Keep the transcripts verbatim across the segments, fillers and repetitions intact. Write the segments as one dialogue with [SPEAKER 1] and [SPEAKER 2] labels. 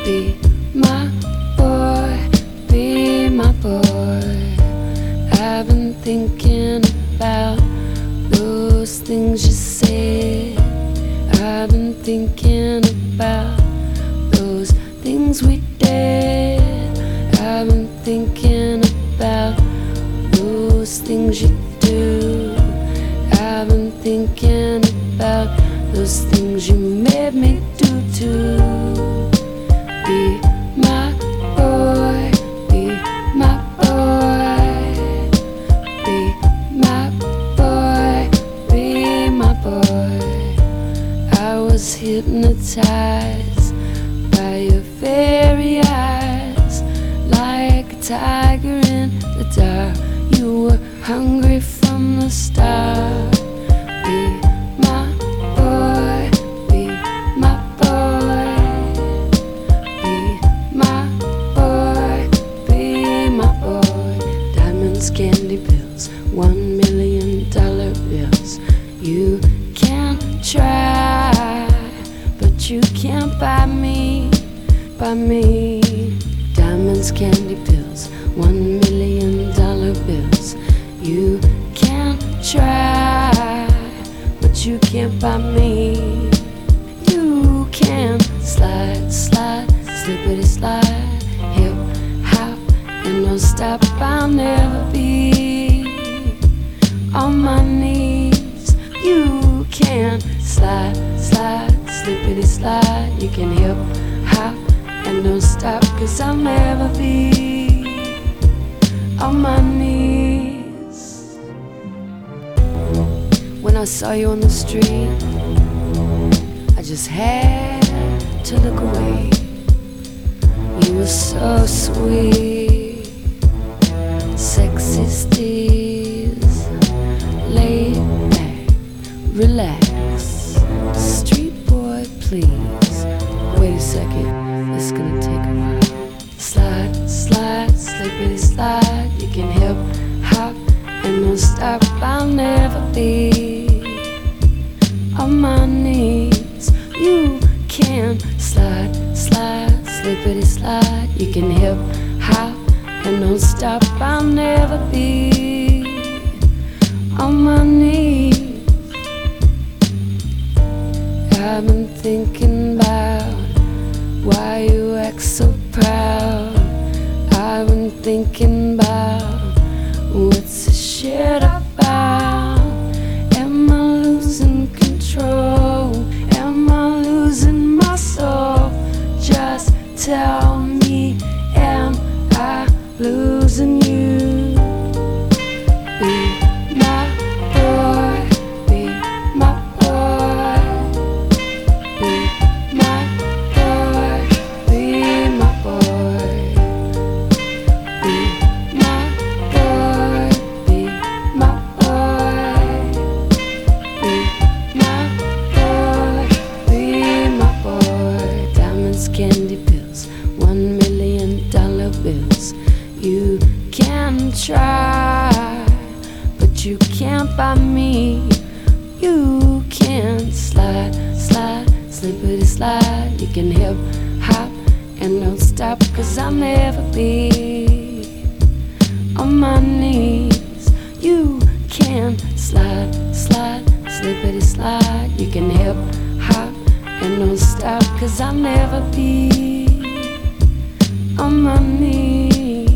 [SPEAKER 1] Be my boy, be my boy. I've been thinking about those things you said. I've been thinking about those things we did. I've been thinking about those things you do. I've been thinking about those things you made me do too. Be my boy, be my boy. Be my boy, be my boy. I was hypnotized by your very eyes, like a tiger in the dark. You were hungry from the start. Be my boy, be my boy. Be my boy, be my boy. Diamonds, candy pills, one million dollar bills. You can try, but you can't buy me, buy me. Diamonds, candy pills, one million dollar bills. You can try, but you can't buy me. You can slide, slide, slippity slide, hip hop, and don't stop. I'll never be on my knees. You can slide, slide, slippity slide. You can hip hop and don't stop, 'cause I'll never be on my knees. When I saw you on the street, I just had to look away. You were so sweet, sexy steez, laid back, relax, street boy please. Wait a second, it's gonna take a while. Slide, slide, slippity slide. You can hip hop and don't stop. I'll never be on my knees. You can slide, slide, slippity slide. You can hip hop and don't stop. I'll never be on my knees. I've been thinking about why you act so proud. I've been thinking about what's this shit about. Am I losing control? Am I losing my soul? Just tell me, am I losing you? Be my boy, be my boy. Be my boy, be my boy. Be my boy, be my boy. Be my boy, be my boy. Diamonds, candy pills, one million dollar bills. You can try, but you can't buy me. You can slide, slide, slippity slide. You can hip hop and don't stop, 'cause I'll never be on my knees. You can slide, slide, slippity slide. You can hip hop and don't stop, 'cause I'll never be on my knees.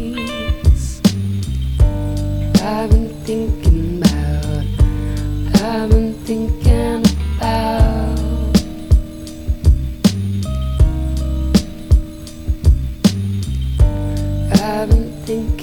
[SPEAKER 1] I've been thinking about, I've been thinking about. I've been thinking